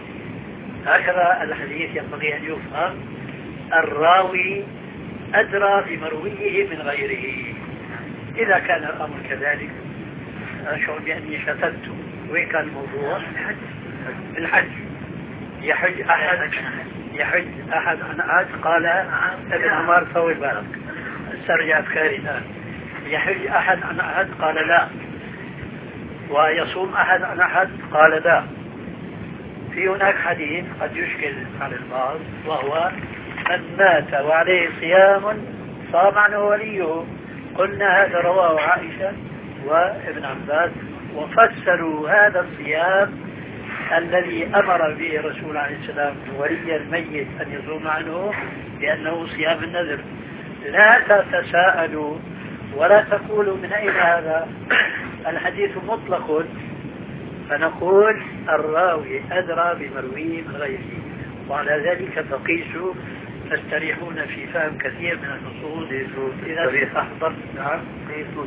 هكذا الحديث ينبغي أن يفهم. الراوي أدرى بمرويه من غيره. إذا كان الأمر كذلك أشعر بأني شتت. وين كان الموضوع؟ الحج. يحج أحد عن أحد قال ابن عمر طول بالك استرجع أفكاري الآن. يحج أحد عن أحد قال لا، ويصوم أحد عن أحد قال لا. في هناك حديث قد يشكل على البعض وهو من مات وعليه صيام صام عنه وليه. قلنا هذا رواه عائشة وابن عباس وفسروا هذا الصيام الذي أمر به الرسول عليه السلام ولي الميت أن يصوم عنه لأنه صيام النذر. لا تتساءلوا ولا تقولوا من أين هذا الحديث مطلق، فنقول الراوي أدرى بمرويه من غيره، وعلى ذلك فقيسوا تستريحون في فهم كثير من النصوص. إذا أحضرت نعم قيسوا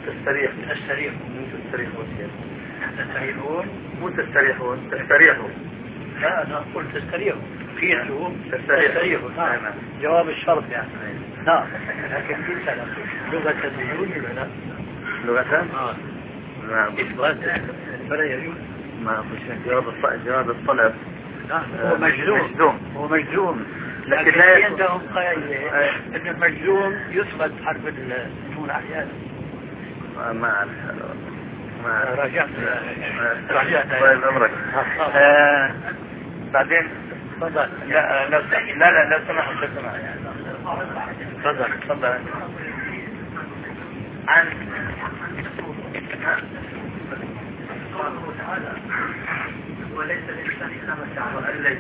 تستريحون. لا أنا أقول تستريحوا قيسوا تستريحوا. نعم جواب الشرط يعني. نعم لكن ليس لغة الديون ولا لا؟ لغة؟ نعم إثبات فلا يجوز. ما أقول جواب الطلب. نعم هو مجزوم لكن لا عندهم قاعدة أن المجزوم يثبت حرف النون أحيانا. ما أعرف راجعت طيب أمرك. بعدين تفضل. لا لو سمحت تفضل عن وليس الإنسان إلا ما سعى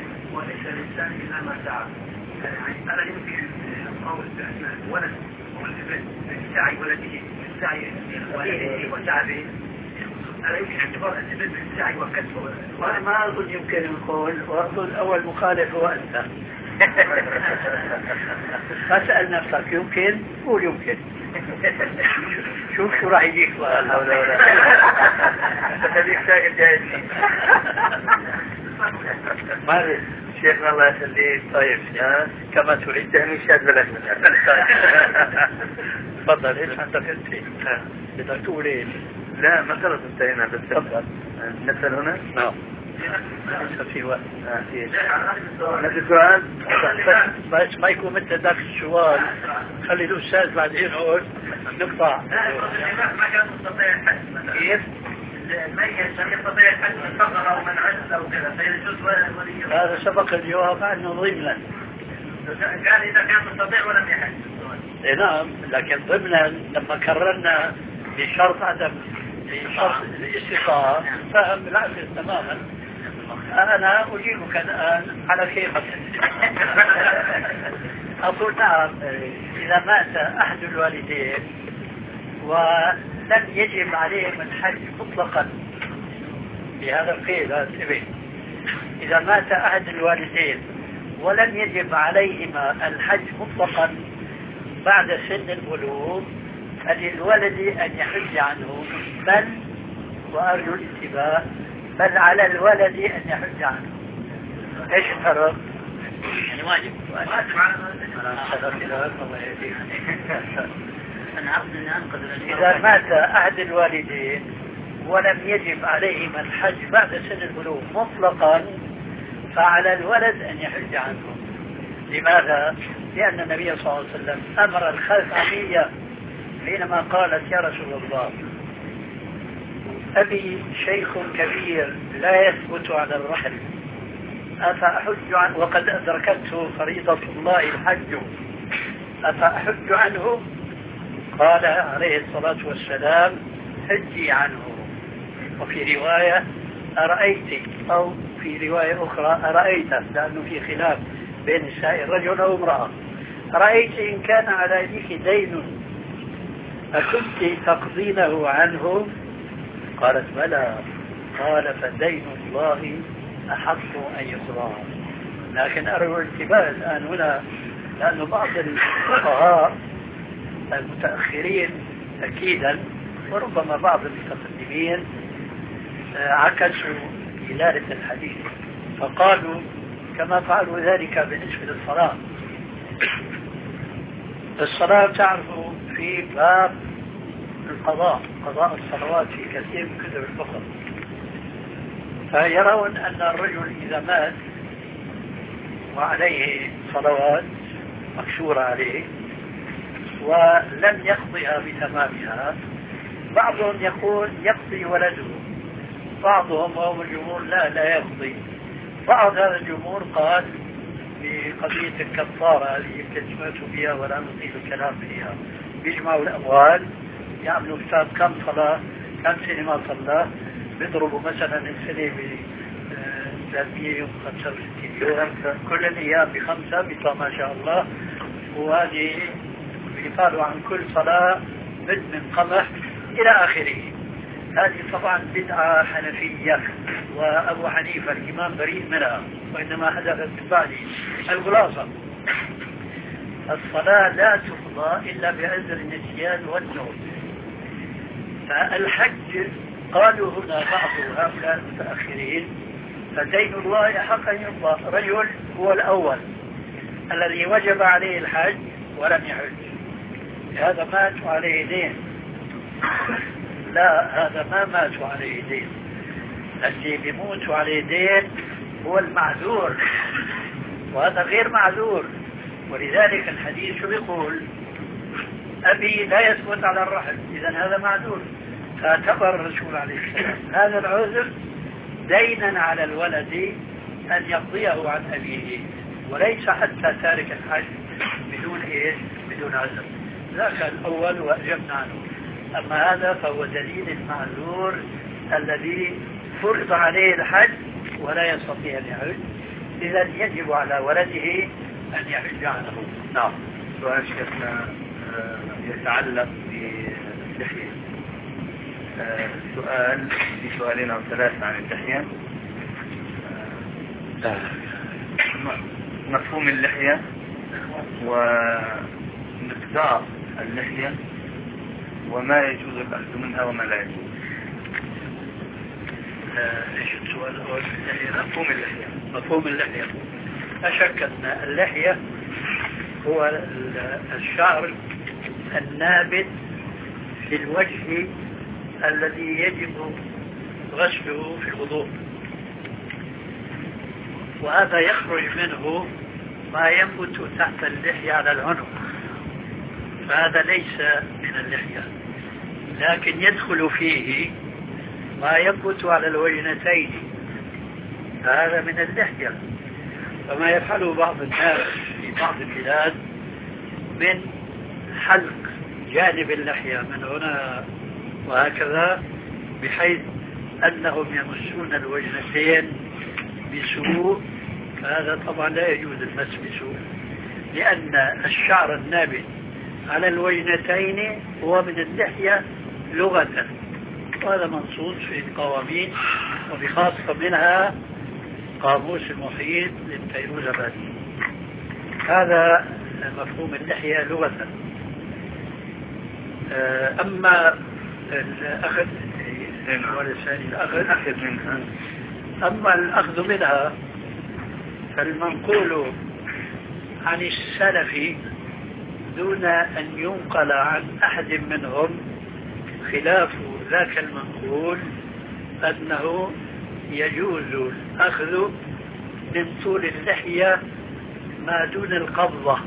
يعني أنا يمكن أقول ولد السعي ولده السعي وسعبه أنا يمكن اعتبار السبب السعي وكسبه. ما أظن يمكن نقول، وأظن أول مخالف هو أنت. فاسأل نفسك يمكن قول يمكن. شوف شو راح يجيك سؤال. خليك ساكت جاهزني. ما شيخنا الله يخليك. طيب كما تريد تهمي شاد بلاش تفضل. ايش عندك انت؟ بدك تقول ايش؟ لا ما خلص انتهينا. بس تفضل نسأل هنا. نعم لسه في وقت. نفس السؤال بس ما يكون مثل ذاك السؤال. خلي الأستاذ بعدين يقول نقطع. ما كان مستطيع الحج. كيف؟ الميت لم يستطيع الحج من فقر أو من عجز أو كذا فيجوز ولي. هذا سبق الجواب عنه ضمنا. قال إذا كان مستطيع ولم يحج. نعم لكن ضمنا لما كررنا بشرط عدم بشرط الاستطاعة فهم العكس تماما. أنا أجيبك الآن على كيفك. أقول نعم إذا مات أحد الوالدين ولم يجب عليهم الحج مطلقا بهذا القيد هذا. إذا مات أحد الوالدين ولم يجب عليهما الحج مطلقا بعد سن البلوغ فللولد أن يحج عنه بل وأرجو الانتباه بل على الولد أن يحج عنه. إيش الفرق؟ يعني واجب. إذا مات أحد الوالدين ولم يجب عليهما الحج بعد سن البلوغ مطلقا فعلى الولد أن يحج عنه. لماذا؟ لأن النبي صلى الله عليه وسلم أمر الخزعمية حينما قالت يا رسول الله أبي شيخ كبير لا يثبت على الرحل أفأحج عنه وقد أدركته فريضة الله الحج أفأحج عنه؟ قال عليه الصلاة والسلام حجي عنه. وفي رواية أرأيت أو في رواية أخرى أرأيت لأنه في خلاف بين السائل رجل أو امرأة أرأيت إن كان على يديك دين أكنت تقضينه عنه؟ قالت بلى. قال فدين الله أحق أن يقضى. لكن أرجو الانتباه الآن هنا لأن بعض الفقهاء المتأخرين أكيدا وربما بعض المتقدمين عكسوا دلالة الحديث فقالوا كما فعلوا ذلك بالنسبة للصلاة. الصلاة تعرفوا في باب قضاء الصلوات في كثير من كتب الفقه فيرون أن الرجل إذا مات وعليه صلوات مكشورة عليه ولم يقضيها بتمامها بعضهم يقول يقضي ولده بعضهم وهم الجمهور لا يقضي. بعض هذا الجمهور قال بقضية الكفارة اللي يمكن سمعتوا بها ولا نطيل الكلام فيها بيجمعوا الأموال يعملوا كتاب كم صلاة كم سنة ما صلى بيضربوا مثلا السنة ب 365 يوم كل الأيام ب5 بيطلع ما شاء الله وهذه بيقالوا عن كل صلاة بد من قمح إلى آخره. هذه طبعا بدعة حنفية وأبو حنيفة الإمام بريء منها وإنما حدثت بعدي. الخلاصة الصلاة لا تقضى إلا بعذر النسيان والنوم. فالحج قالوا هنا بعض هؤلاء المتأخرين فدين الله حق أن يقضى. رجل هو الأول الذي وجب عليه الحج ولم يحج هذا مات عليه دين. لا هذا ما مات عليه دين. الذي بيموت عليه دين هو المعذور وهذا غير معذور. ولذلك الحديث يقول أبي لا يثبت على الرحل إذن هذا معذور. فاعتبر الرسول عليه السلام هذا العذر دينا على الولد أن يقضيه عن أبيه وليس حتى تارك الحج بدون عذر. ذاك الأول وأجبنا عنه. أما هذا فهو دليل المعذور الذي فرض عليه الحج ولا يستطيع أن يحج إذن يجب على ولده أن يحج عنه. نعم. سؤال شيخنا يتعلق باللحية. سؤال في سؤالين أو ثلاثة عن اللحية. مفهوم اللحية ومقدار اللحية وما يجوز الأخذ منها وما لا يجوز. ايش السؤال الاول؟ مفهوم اللحية. لا شك ان اللحية هو الشعر النابت في الوجه الذي يجب غسله في الوضوء، وهذا يخرج منه ما ينبت تحت اللحية على العنق، فهذا ليس من اللحية، لكن يدخل فيه ما ينبت على الوجنتين، هذا من اللحية. فما يفعله بعض الناس في بعض البلاد من حلق جانب اللحية من هنا وهكذا، بحيث أنهم يمسون الوجنتين بسوء، فهذا طبعا لا يجوز المس بسوء، لأن الشعر النابت على الوجنتين هو من اللحية لغة، وهذا منصوص في القواميس، وبخاصة منها قاموس المحيط للفيروزابادي. هذا مفهوم اللحية لغة. أما الأخذ منها، أما الأخذ منها فالمنقول عن السلف دون أن ينقل عن أحد منهم خلاف ذاك المنقول أنه يجوز الأخذ من طول اللحية ما دون القبضة.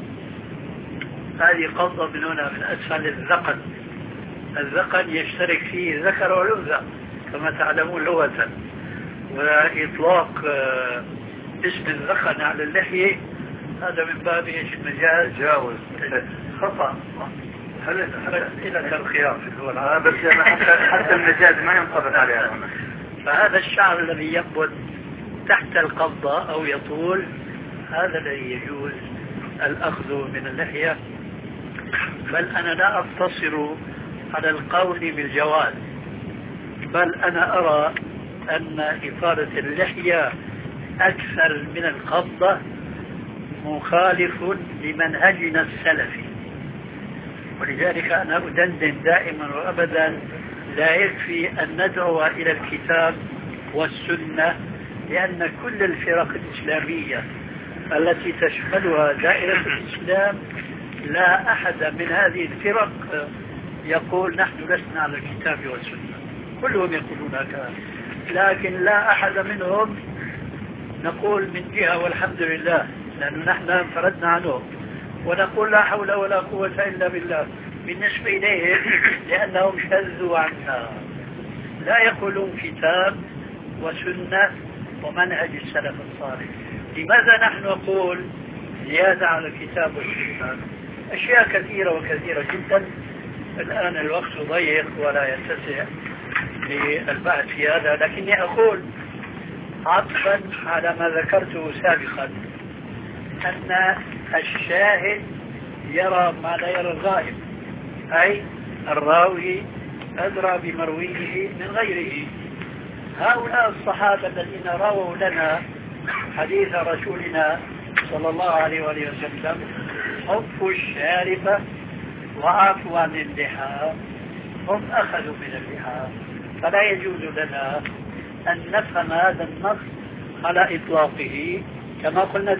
هذه قبضة من هنا من أسفل الذقن. الذقن يشترك فيه الذكر والأنثى كما تعلمون لغة، وإطلاق اسم الذقن على اللحية هذا من باب المجاز جاوز خطأ. هل إلى الخيار في اللغة العربية، بس حتى المجاز ما ينطبق عليها. فهذا الشعر الذي ينبت تحت القبضة أو يطول، هذا الذي يجوز الأخذ من اللحية. بل أنا لا أقتصر على القول بالجواز، بل أنا أرى أن إطالة اللحية أكثر من القبضة مخالف لمنهجنا السلفي، ولذلك أنا أدندن دائما وأبدا لا يكفي أن ندعو إلى الكتاب والسنة، لأن كل الفرق الإسلامية التي تشملها دائرة الإسلام لا أحد من هذه الفرق يقول نحن لسنا على الكتاب والسنة، كلهم يقولون هكذا، لكن لا أحد منهم نقول من جهة والحمد لله، لأنه نحن انفردنا عنهم، ونقول لا حول ولا قوة إلا بالله بالنسبة إليهم، لأنهم شذوا عنا، لا يقولون كتاب وسنة ومنهج السلف الصالح. لماذا نحن نقول زيادة على الكتاب والسنة؟ أشياء كثيرة وكثيرة جدا، الآن الوقت ضيق ولا يتسع للبحث في هذا، لكني أقول عطفا على ما ذكرته سابقا أن الشاهد يرى ما لا يرى الغائب، أي الراوي أدرى بمرويه من غيره. هؤلاء الصحابة الذين رووا لنا حديث رسولنا صلى الله عليه وآله وسلم حفوا الشارب وعفوا عن اللحى، هم أخذوا من اللحى، فلا يجوز لنا أن نفهم هذا النص على إطلاقه. كما قلنا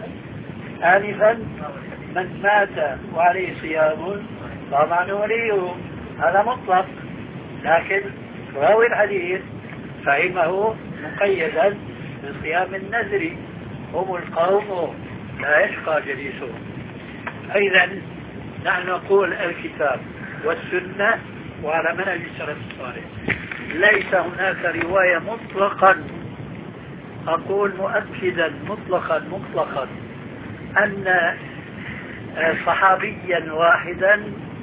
آنفا من مات وعليه صيام طبعا وليه، هذا مطلق، لكن راوي الحديث فهمه مقيدا بصيام النذر، هم القوم لا يشقى جليسهم. إذا نحن نقول الكتاب والسنة وعلى منهج السلف الصالح، ليس هناك رواية مطلقا، أقول مؤكدا مطلقا أن صحابيا واحدا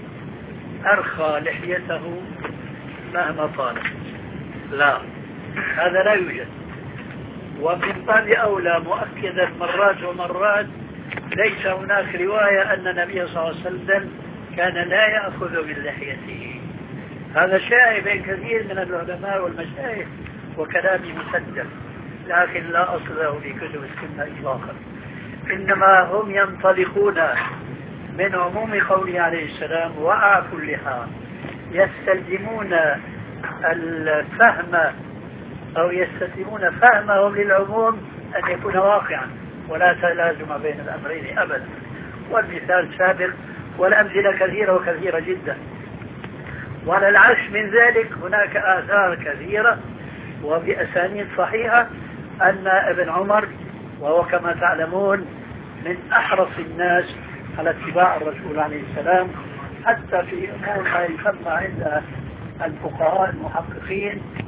أرخى لحيته مهما طالت، لا، هذا لا يوجد. ومن باب أولى مؤكدا مرات ومرات ليس هناك رواية أن النبي صلى الله عليه وسلم كان لا يأخذ من لحيته. هذا شائع بين كثير من العلماء والمشايخ وكلامي مسجل، لكن لا أصل له في كتب السنة إطلاقا، إنما هم ينطلقون من عموم قوله عليه السلام وأعفوا اللحى، يستلزمون الفهم أو يستلزمون فهمهم للعموم أن يكون واقعا ولا تلازم بين الأمرين أبدا. والمثال سابق والأمثلة كثيرة وكثيرة جدا. وعلى العكس من ذلك هناك آثار كثيرة وبأسانيد صحيحة أن ابن عمر وهو كما تعلمون من أحرص الناس على اتباع الرسول عليه السلام، حتى في أمور ما يسمى عند الفقهاء المحققين